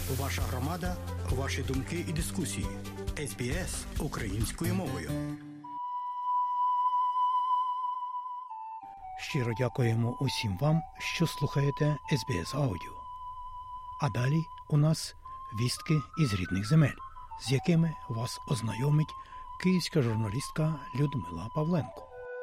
Ваша громада, ваші думки і дискусії. СБС українською мовою. Щиро дякуємо усім вам, що слухаєте СБС Аудіо. А далі у нас вістки із рідних земель, з якими вас ознайомить київська журналістка Людмила Павленко.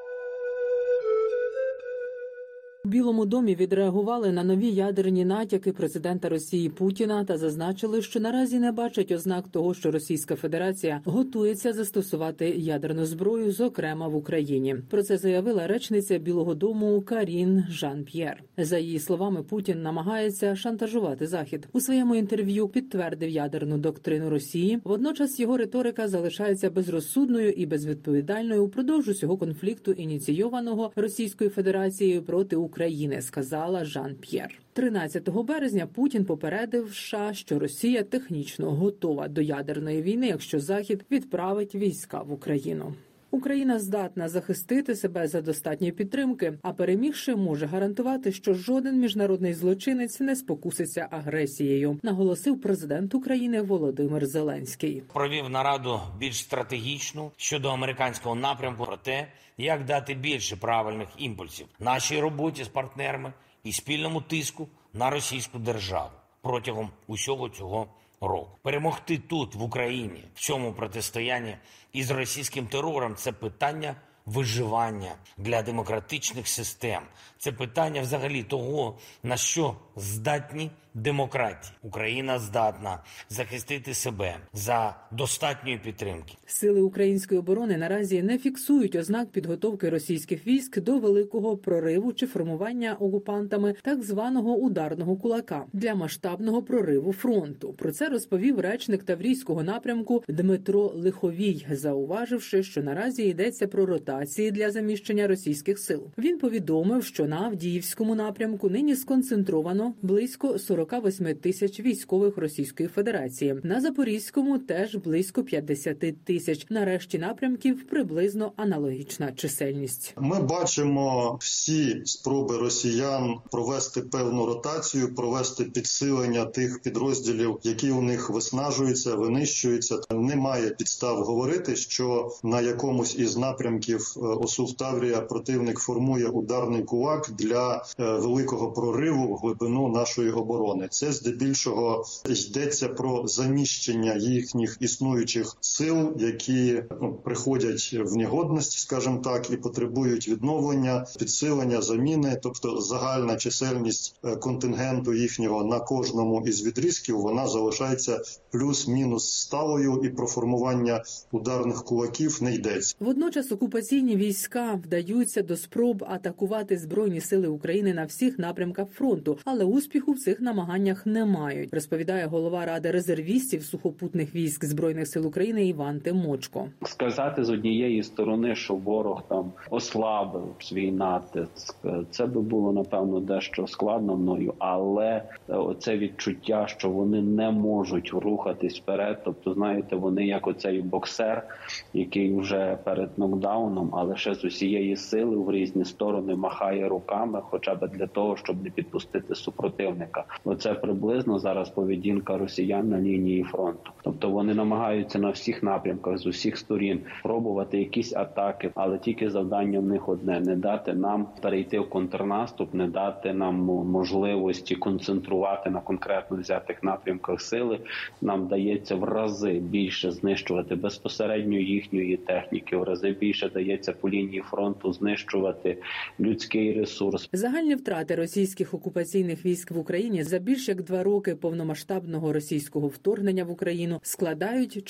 У Білому домі відреагували на нові ядерні натяки президента Росії Путіна та зазначили, що наразі не бачать ознак того, що Російська Федерація готується застосувати ядерну зброю, зокрема в Україні. Про це заявила речниця Білого дому Карін Жан-П'єр. За її словами, Путін намагається шантажувати Захід. У своєму інтерв'ю підтвердив ядерну доктрину Росії. Водночас його риторика залишається безрозсудною і безвідповідальною упродовж усього конфлікту, ініційованого Російською Федерацією проти України, сказала Жан-П'єр. 13 березня Путін попередив США, що Росія технічно готова до ядерної війни, якщо Захід відправить війська в Україну. Україна здатна захистити себе за достатньої підтримки, а перемігши може гарантувати, що жоден міжнародний злочинець не спокуситься агресією, наголосив президент України Володимир Зеленський. Провів нараду більш стратегічну щодо американського напрямку про те, як дати більше правильних імпульсів нашій роботі з партнерами і спільному тиску на російську державу протягом усього цього року. Перемогти тут, в Україні, в цьому протистоянні із російським терором – це питання виживання для демократичних систем. Це питання взагалі того, на що здатні демократії. Україна здатна захистити себе за достатньої підтримки. Сили української оборони наразі не фіксують ознак підготовки російських військ до великого прориву чи формування окупантами так званого ударного кулака для масштабного прориву фронту. Про це розповів речник Таврійського напрямку Дмитро Лиховій, зауваживши, що наразі йдеться про ротації для заміщення російських сил. Він повідомив, що на Авдіївському напрямку нині сконцентровано близько 48 тисяч військових Російської Федерації. На Запорізькому теж близько 50 тисяч. На решті напрямків приблизно аналогічна чисельність. Ми бачимо всі спроби росіян провести певну ротацію, провести підсилення тих підрозділів, які у них виснажуються, винищуються. Немає підстав говорити, що на якомусь із напрямків ОСУ Таврія противник формує ударний кулак для великого прориву в глибину нашої оборони. Це здебільшого йдеться про заміщення їхніх існуючих сил, які приходять в негодність, скажімо так, і потребують відновлення, підсилення, заміни. Тобто загальна чисельність контингенту їхнього на кожному із відрізків, вона залишається плюс-мінус сталою, і про формування ударних кулаків не йдеться. Водночас окупаційні війська вдаються до спроб атакувати Збройні сили України на всіх напрямках фронту, але успіху в цих намаганнях не мають, розповідає голова Ради резервістів сухопутних військ Збройних сил України Іван Тимочко. Сказати з однієї сторони, що ворог там ослабив свій натиск, це би було, напевно, дещо складно мною, але оце відчуття, що вони не можуть рухатись вперед, тобто, знаєте, вони як оцей боксер, який вже перед нокдауном, але ще з усієї сили в різні сторони махає руками, хоча б для того, щоб не підпустити супротивника. Оце приблизно зараз поведінка росіян на лінії фронту. Тобто вони намагаються на всіх напрямках, з усіх сторін пробувати якісь атаки, але тільки завдання в них одне – не дати нам перейти в контрнаступ, не дати нам можливості концентрувати на конкретно взятих напрямках сили. Нам дається в рази більше знищувати безпосередньо їхньої техніки, в рази більше дається по лінії фронту знищувати людський ресурс. Загальні втрати російських окупаційних військ в Україні за більш як 2 роки повномасштабного російського вторгнення в Україну складають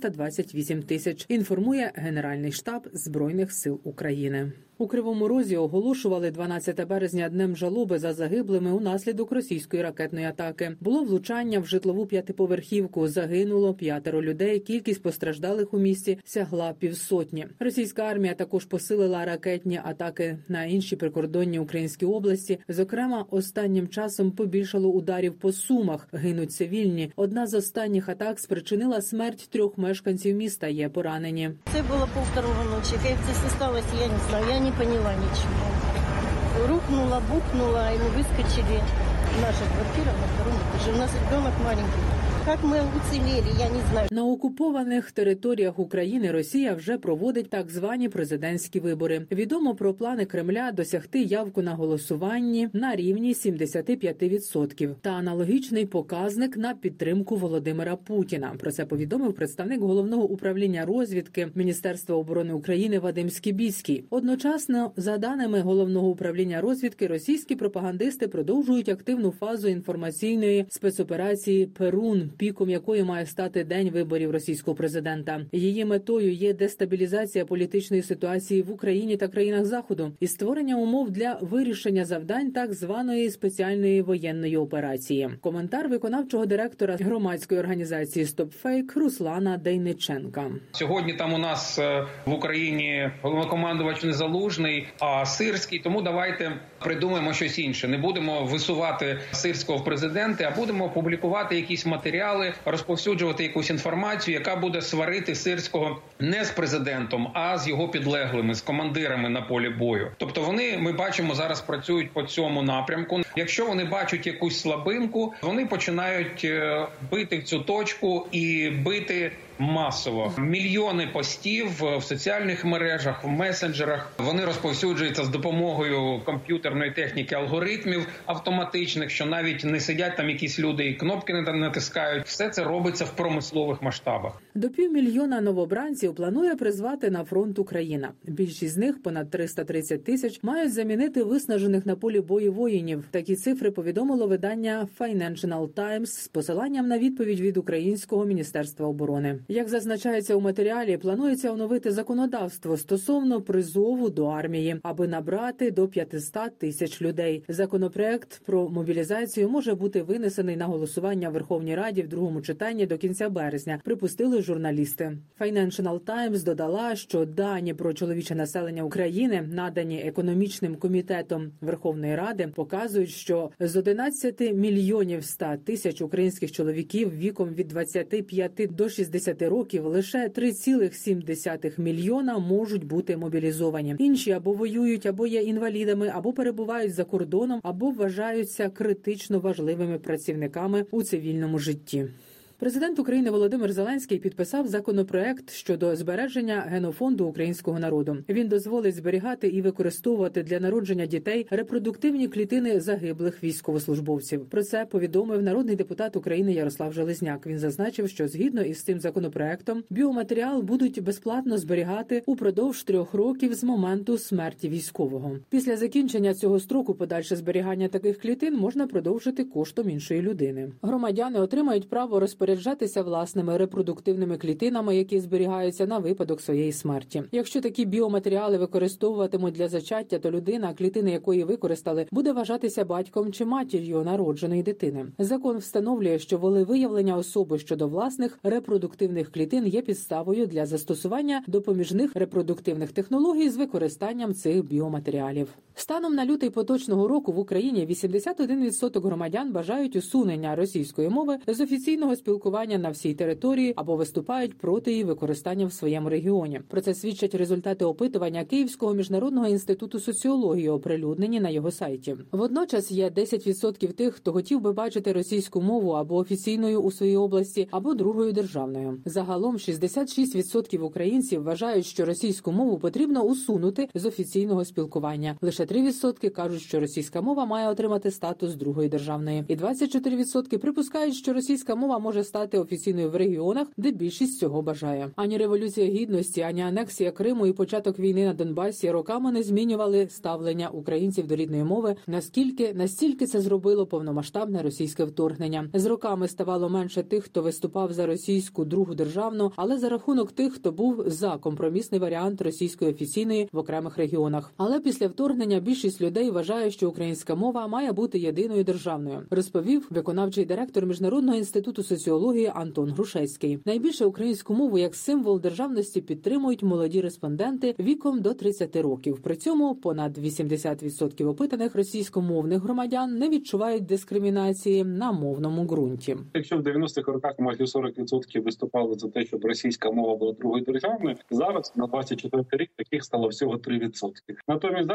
428 тисяч, інформує Генеральний штаб Збройних сил України. У Кривому Розі оголошували 12 березня днем жалоби за загиблими унаслідок російської ракетної атаки. Було влучання в житлову 5-поверхівку, загинуло 5 людей, кількість постраждалих у місті сягла 500. Російська армія також посилила ракетні атаки на інші прикордонні українські області. Зокрема, останнім часом побільшало ударів по Сумах, гинуть цивільні. Одна з останніх атак спричинила смерть 3 мешканців міста, є поранені. Це було 1:30 ночі. Як це все сталося, я не знаю, я не поняла ничего. Рухнула, бухнула, и мы выскочили. Наша квартира на 2-м этаже. У нас ребенок маленький. Как мы уцелели, я не знаю. На окупованих територіях України Росія вже проводить так звані президентські вибори. Відомо про плани Кремля досягти явку на голосуванні на рівні 75% та аналогічний показник на підтримку Володимира Путіна. Про це повідомив представник Головного управління розвідки Міністерства оборони України Вадим Скібіцький. Одночасно, за даними Головного управління розвідки, російські пропагандисти продовжують активну фазу інформаційної спецоперації «Перун», піком якої має стати день виборів російського президента. Її метою є дестабілізація політичної ситуації в Україні та країнах Заходу і створення умов для вирішення завдань так званої спеціальної воєнної операції. Коментар виконавчого директора громадської організації «Стопфейк» Руслана Дейниченка. Сьогодні там у нас в Україні головнокомандувач не Залужний, а Сирський, тому давайте придумаємо щось інше. Не будемо висувати Сирського в президенти, а будемо публікувати якісь матеріали, розповсюджувати якусь інформацію, яка буде сварити Сирського не з президентом, а з його підлеглими, з командирами на полі бою. Тобто вони, ми бачимо, зараз працюють по цьому напрямку. Якщо вони бачать якусь слабинку, вони починають бити в цю точку і бити масово. Мільйони постів в соціальних мережах, в месенджерах. Вони розповсюджуються з допомогою комп'ютерної техніки, алгоритмів автоматичних, що навіть не сидять там якісь люди і кнопки не натискають. Все це робиться в промислових масштабах. До 500 000 новобранців планує призвати на фронт Україна. Більшість з них, понад 330 тисяч, мають замінити виснажених на полі бою воїнів. Такі цифри повідомило видання Financial Times з посиланням на відповідь від Українського Міністерства оборони. Як зазначається у матеріалі, планується оновити законодавство стосовно призову до армії, аби набрати до 500 тисяч людей. Законопроект про мобілізацію може бути винесений на голосування в Верховній Раді в другому читанні до кінця березня, припустили журналісти. Financial Times додала, що дані про чоловіче населення України, надані економічним комітетом Верховної Ради, показують, що з 11 мільйонів 100 тисяч українських чоловіків віком від 25 до 60 років лише 3,7 мільйона можуть бути мобілізовані. Інші або воюють, або є інвалідами, або перебувають за кордоном, або вважаються критично важливими працівниками у цивільному житті. Президент України Володимир Зеленський підписав законопроект щодо збереження генофонду українського народу. Він дозволить зберігати і використовувати для народження дітей репродуктивні клітини загиблих військовослужбовців. Про це повідомив народний депутат України Ярослав Железняк. Він зазначив, що згідно із цим законопроектом біоматеріал будуть безплатно зберігати упродовж 3 років з моменту смерті військового. Після закінчення цього строку подальше зберігання таких клітин можна продовжити коштом іншої людини. Громадяни отримають право розпоряджатися власними репродуктивними клітинами, які зберігаються на випадок своєї смерті. Якщо такі біоматеріали використовуватимуть для зачаття, то людина, клітини якої використали, буде вважатися батьком чи матір'ю народженої дитини. Закон встановлює, що волевиявлення особи щодо власних репродуктивних клітин є підставою для застосування допоміжних репродуктивних технологій з використанням цих біоматеріалів. Станом на лютий поточного року в Україні 81% громадян бажають усунення російської мови з офіційного спілкування на всій території або виступають проти її використання в своєму регіоні. Про це свідчать результати опитування Київського міжнародного інституту соціології, оприлюднені на його сайті. Водночас є 10% тих, хто хотів би бачити російську мову або офіційною у своїй області, або другою державною. Загалом 66% українців вважають, що російську мову потрібно усунути з офіційного спілкування. Лише 3% кажуть, що російська мова має отримати статус другої державної. І 24% припускають, що російська мова може стати офіційною в регіонах, де більшість цього бажає. Ані Революція Гідності, ані анексія Криму і початок війни на Донбасі роками не змінювали ставлення українців до рідної мови, настільки це зробило повномасштабне російське вторгнення. З роками ставало менше тих, хто виступав за російську другу державну, але за рахунок тих, хто був за компромісний варіант російської офіційної в окремих регіонах. Але після вторгнення більшість людей вважає, що українська мова має бути єдиною державною, розповів виконавчий директор Міжнародного інституту соціології Антон Грушецький. Найбільше українську мову як символ державності підтримують молоді респонденти віком до 30 років. При цьому понад 80% опитаних російськомовних громадян не відчувають дискримінації на мовному ґрунті. Якщо в 90-х роках майже 40% виступали за те, щоб російська мова була другою державною, зараз на 24 рік таких стало всього 3%. Натомість зараз більшість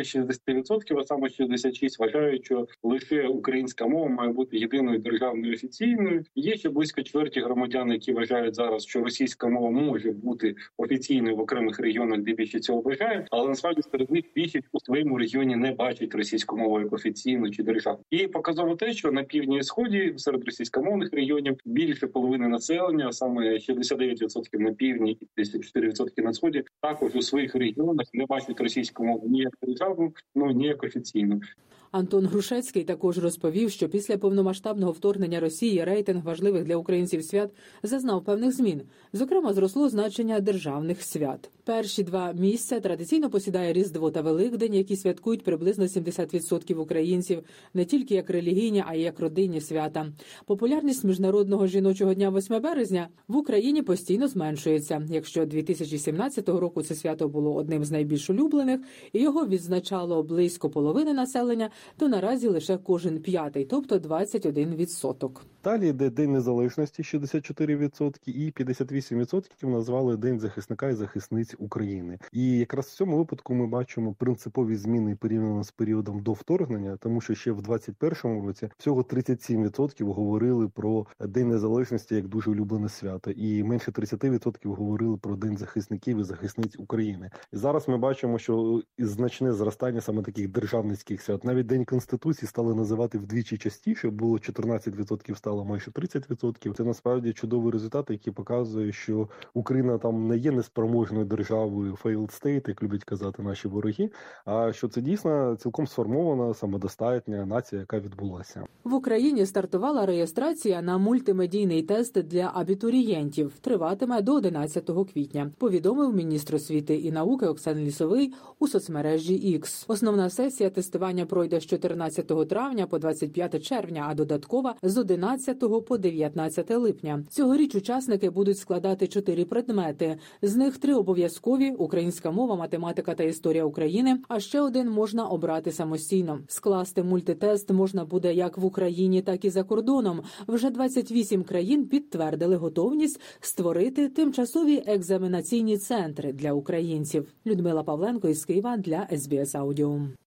60%, а саме 66% вважають, що лише українська мова має бути єдиною державною офіційною. Є ще близько чверті громадян, які вважають зараз, що російська мова може бути офіційною в окремих регіонах, де більше цього вважають, але насправді серед них більшість у своєму регіоні не бачать російську мову як офіційну чи державну. І показово те, що на півдні і сході серед російськомовних регіонів більше половини населення, саме 69% на півдні і 34% на сході, також у своїх регіонах не бачать російську мову ні як державну, ні як офіційну. Антон Грушецький також розповів, що після повномасштабного вторгнення Росії рейтинг важливих для українців свят зазнав певних змін. Зокрема, зросло значення державних свят. Перші 2 місця традиційно посідає Різдво та Великдень, які святкують приблизно 70% українців, не тільки як релігійні, а й як родинні свята. Популярність Міжнародного жіночого дня 8 березня в Україні постійно зменшується. Якщо 2017 року це свято було одним з найбільш улюблених, і його відзначало близько половини населення, то наразі лише кожен 5-й, тобто 21%. Далі йде День Незалежності 64% і 58% назвали День захисника і захисниць України. І якраз в цьому випадку ми бачимо принципові зміни порівняно з періодом до вторгнення, тому що ще в 2021 році всього 37% говорили про День Незалежності як дуже улюблене свято, і менше 30% говорили про День захисників і захисниць України. І зараз ми бачимо, що значне зростання саме таких державницьких свят. Навіть День Конституції стали називати вдвічі частіше, було 14%, стало майже 30%. Це насправді чудовий результат, який показує, що Україна там не є неспроможною державою failed state, як люблять казати наші вороги, а що це дійсно цілком сформована, самодостатня нація, яка відбулася. В Україні стартувала реєстрація на мультимедійний тест для абітурієнтів. Триватиме до 11 квітня, повідомив міністр освіти і науки Оксан Лісовий у соцмережі X. Основна сесія тестування пройде з 14 травня по 25 червня, а додаткова з 11 по 19 липня. Цьогоріч учасники будуть складати 4 предмети. З них 3 обов'язкові – українська мова, математика та історія України, а ще 1 можна обрати самостійно. Скласти мультитест можна буде як в Україні, так і за кордоном. Вже 28 країн підтвердили готовність створити тимчасові екзаменаційні центри для українців. Людмила Павленко із Києва для СБС Аудіо.